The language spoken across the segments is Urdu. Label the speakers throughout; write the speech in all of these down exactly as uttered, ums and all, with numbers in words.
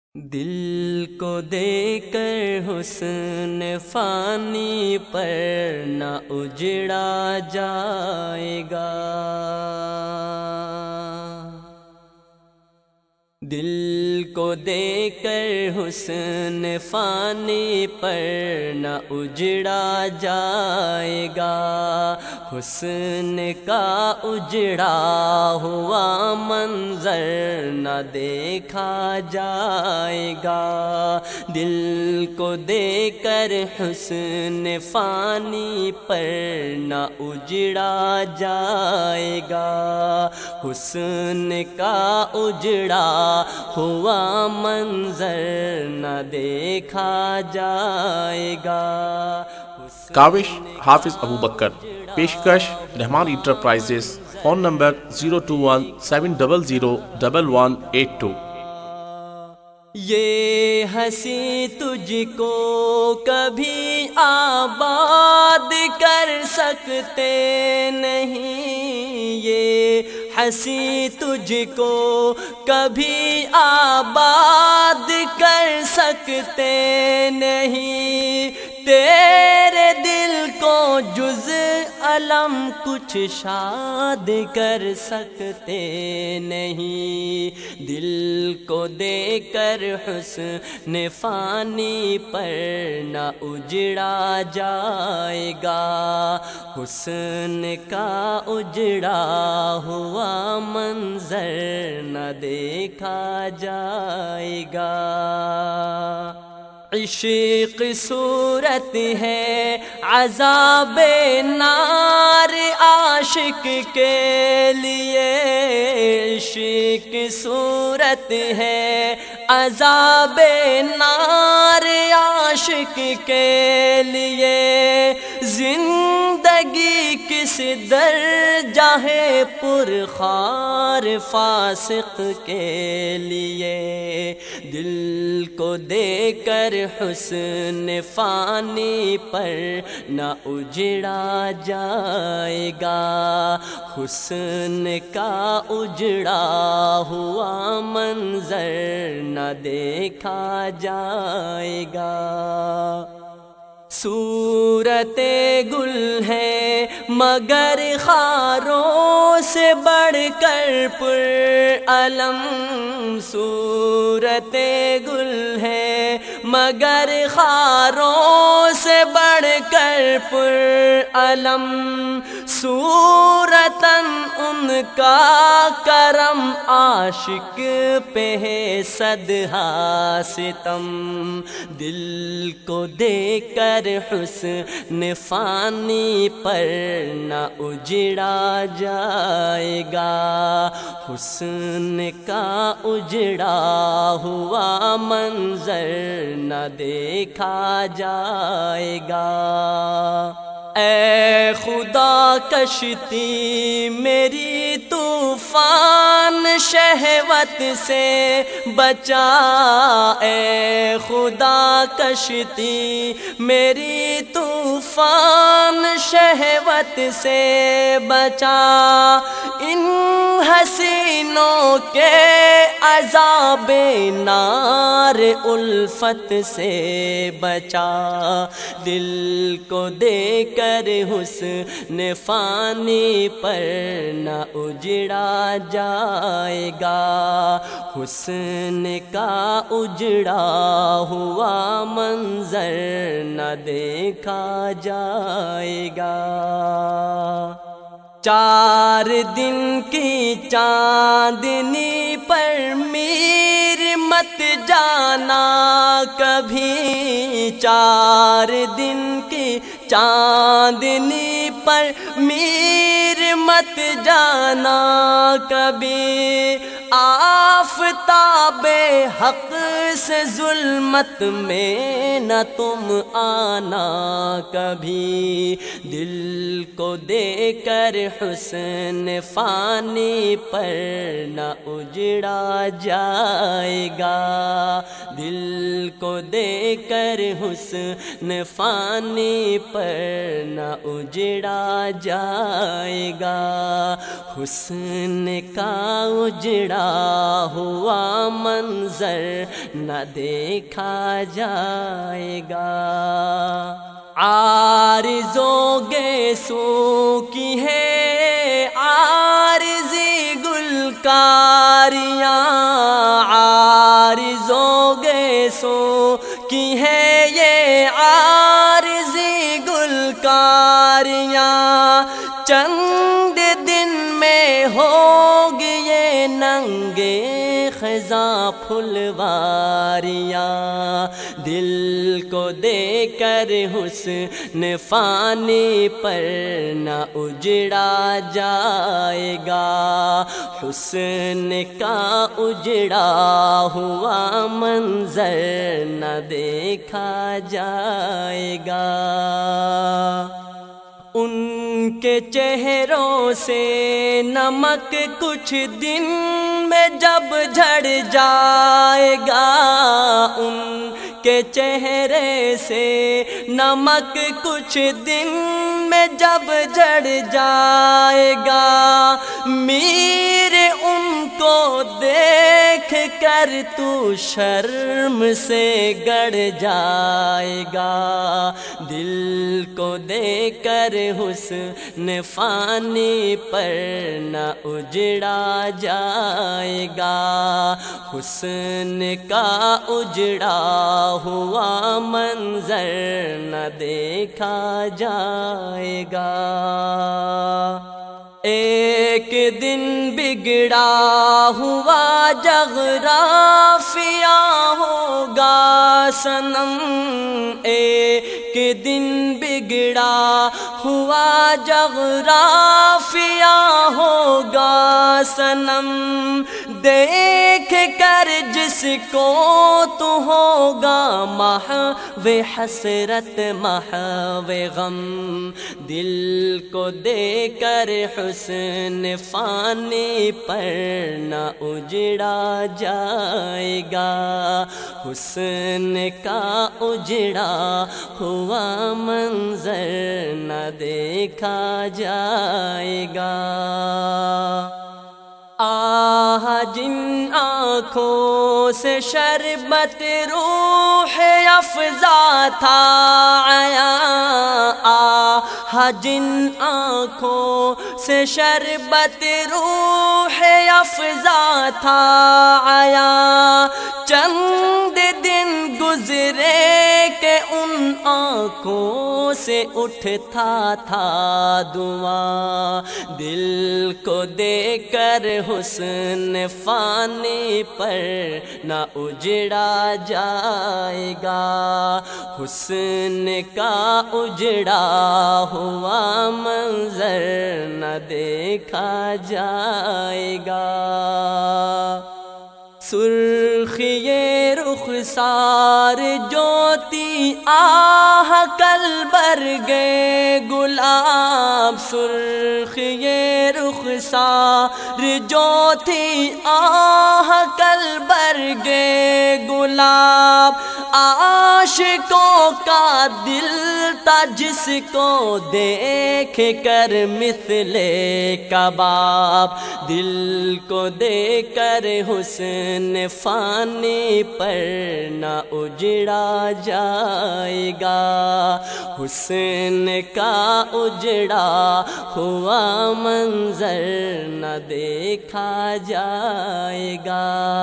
Speaker 1: دل کو دے کر حسن فانی پر نہ اجڑا جائے گا، دل کو دے کر حسن فانی پر نہ اجڑا جائے گا، حسن کا اجڑا ہوا منظر نہ دیکھا جائے گا، دل کو دے کر حسن فانی پر نہ اجڑا جائے گا، حسن کا اجڑا ہوا منظر نہ دیکھا جائے گا۔
Speaker 2: کاوش حافظ ابو بکر، پیشکش Rahman enterprises, phone number zero two one seven double zero double one eight two.
Speaker 1: یہ ہنسی تجھ کو کبھی آباد کر سکتے نہیں، یہ ہنسی تجھ کو کبھی آباد کر سکتے نہیں، تیرے دل کو جز علم کچھ شاد کر سکتے نہیں، دل کو دے کر حسن فانی پر نہ اجڑا جائے گا، حسن کا اجڑا ہوا منظر نہ دیکھا جائے گا۔ عشق صورت ہے عذاب نار عاشق کے لیے، عشق صورت ہے عذاب نار عاشق کے لیے، زندگی کس درجہ ہے پرخار فاسق کے لیے، دل کو دے کر حسن فانی پر نہ اجڑا جائے گا، حسن کا اجڑا ہوا منظر نہ دیکھا جائے گا۔ صورت گل ہے مگر خاروں سے بڑھ کر پرعلم، صورت گل ہے مگر خاروں سے بڑھ کر پرعلم، صورتاً ان کا کرم عاشق پہ ہے صدہا ستم، دل کو دے کر حسن فانی پر نہ اجڑا جائے گا، حسن کا اجڑا ہوا منظر نہ دیکھا جائے گا۔ اے خدا کشتی میری طوفان شہوت سے بچا، اے خدا کشتی میری طوفان شہوت سے بچا، ان حسینوں کے عذاب نار الفت سے بچا، دل کو دے کر حسن فانی پر نہ اجڑا جائے گا، حسن کا اجڑا ہوا منظر نہ دیکھا جائے گا۔ چار دن کی چاندنی پر میر مت جانا کبھی، چار دن کی چاندنی پر میر مت جانا کبھی، آفتاب حق سے ظلمت میں نہ تم آنا کبھی، دل کو دے کر حسن فانی پر نہ اجڑا جائے گا، دل کو دے کر حسن فانی پر نہ اجڑا جائے گا، حسن کا اجڑا ہوا منظر نہ دیکھا جائے گا۔ عارضوں گیسو کی ہے عارضی گلکاریاں، عارضوں گیسو کی ہے یہ عارضی گلکاریاں، چند دن میں ہوگی یہ ننگے خزاں پھلواریاں، دل کو دے کر حسن فانی پر نہ اجڑا جائے گا، حسن کا اجڑا ہوا منظر نہ دیکھا جائے گا۔ ان کے چہروں سے نمک کچھ دن میں جب جھڑ جائے گا، ان کے چہرے سے نمک کچھ دن میں جب جھڑ جائے گا، میر ان کو دیکھ کر تو شرم سے گڑ جائے گا، دل کو دے کر حسن فانی پر نہ اجڑا جائے گا، حسن کا اجڑا ہوا منظر نہ دیکھا جائے گا۔ ایک دن بگڑا ہوا جغرافیہ ہوگا صنم، ایک دن بگڑا ہوا جغرافیہ ہوگا صنم، دیکھ کر جس کو تو ہوگا محو حسرت محو غم، دل کو دے کر حسن فانی پر نہ اجڑا جائے گا، حسن کا اجڑا ہوا منظر نہ دیکھا جائے گا۔ آہ جن آنکھوں سے شربت روح افزا تھا آیا، آہ جن آنکھوں سے شربت روح افزا تھا آیا، چند دن گزرے کہ ان آنکھوں سے اٹھتا تھا دعا، دل کو دے کر حسن فانی پر نہ اجڑا جائے گا، حسن کا اجڑا ہوا منظر نہ دیکھا جائے گا۔ سرخی رخسار جوتی آہ کل برگے گلاب، سرخی رخسار جوتی آہ کل برگے گلاب، عاشقوں کا دل تھا جس کو دیکھ کر مثل کباب، دل کو دے کر حسن فانی پر نہ اجڑا جائے گا، حسن کا اجڑا ہوا منظر نہ دیکھا جائے گا۔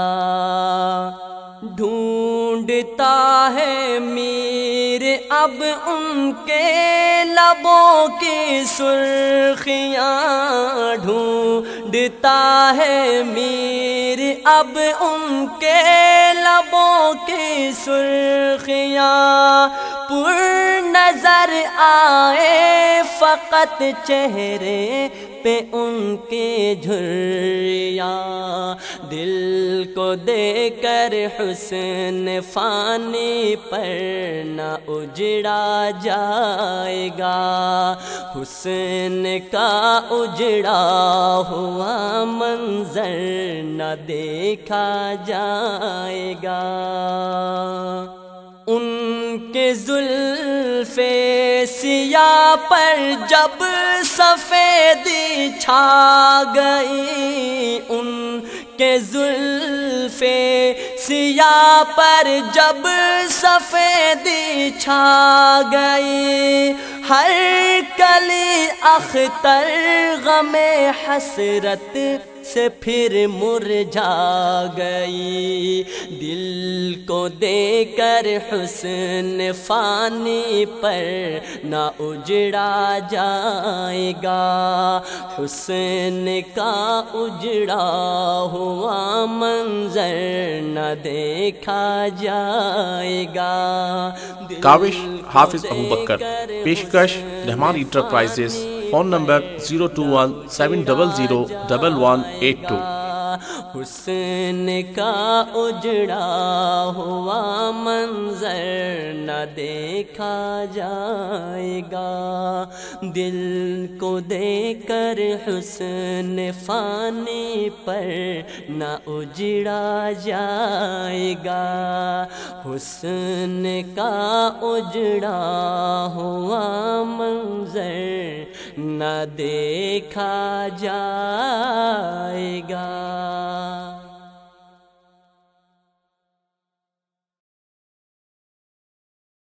Speaker 1: ڈھونڈتا ہے میر اب ان کے لبوں کی سرخیاں، ڈھونڈتا ہے میر اب ان کے لبوں کی سرخیاں، پر نظر آئے فقط چہرے پہ ان کے جھریاں، دل کو دے کر حسن فانی پر نہ اجڑا جائے گا، حسن کا اجڑا ہوا منظر نہ دیکھا جائے گا۔ ان کے زلف سیاہ پر جب سفیدی چھا گئی، ان کے زلف سیاہ پر جب سفیدی چھا گئی، ہر کلی اختر غم حسرت سے پھر مرجھا گئی، دل کو دے کر حسن فانی پر نہ اجڑا جائے گا، حسن کا اجڑا ہوا منظر نہ دیکھا جائے گا۔
Speaker 2: کاوش حافظ ابو بکر، پیشکش Rahman enterprises, phone number zero two one seven double zero double one eight two.
Speaker 1: حسن کا اجڑا ہوا منظر نہ دیکھا جائے گا، دل کو دے کر حسن فانی پر نہ اجڑا جائے گا، حسن کا اجڑا ہوا منظر نہ دیکھا جائے گا۔